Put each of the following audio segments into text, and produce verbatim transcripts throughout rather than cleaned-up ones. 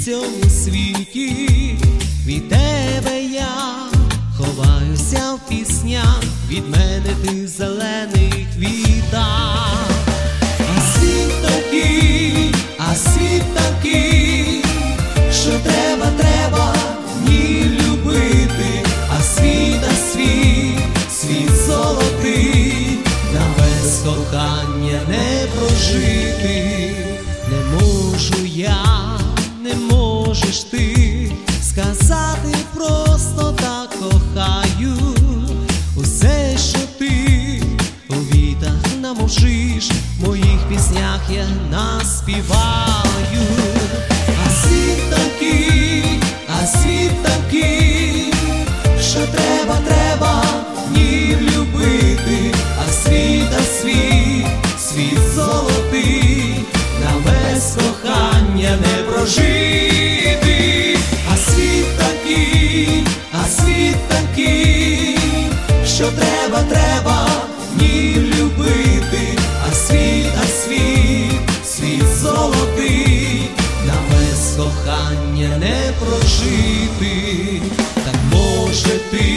в цьому світі. Від тебе я ховаюся в піснях, від мене ти в зелених квітах. А світ такий, а світ такий, що треба, треба ні любити. А світ, а світ, світ золотий, на без кохання не прожити. Не можу я, не можеш ти сказати просто так кохаю. Усе, що ти у вітах намовчиш, в моїх піснях я наспіваю. А світ такий, а світ такий, що треба, треба ні любити. А світ, а світ, світ золотий, на без кохання не прожити. А світ такий, а світ такий, що треба, треба ні любити. А світ, а світ, світ золотий, на без кохання не прожити. Так може ти,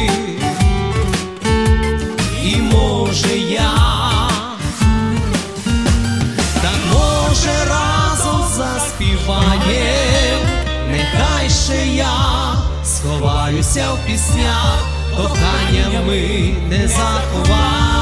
і може я, так може разом заспіваєм. Нехай ще я сховаюся в піснях, кохання ми не заховаєм.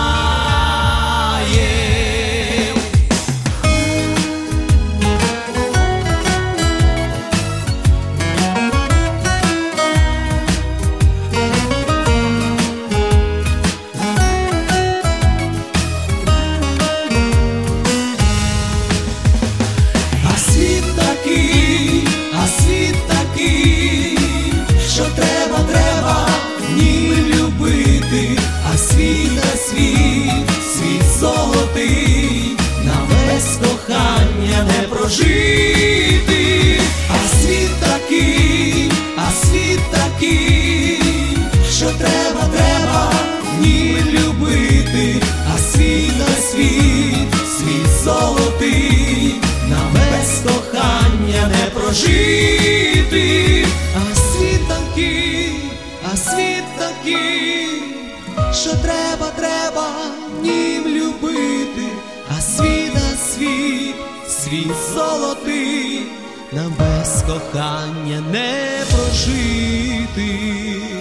А світ такий, а світ такий, що треба, треба ні любити. А світ, а світ, світ золотий, на без кохання не прожити. А світ такий, а світ такий, що треба, треба ні любити. А світ, а світ, світ золотий, на без кохання не прожити. А світ такий, а світ такий, що треба, треба ним любити. А світ, а світ, світ золотий, нам без кохання не прожити.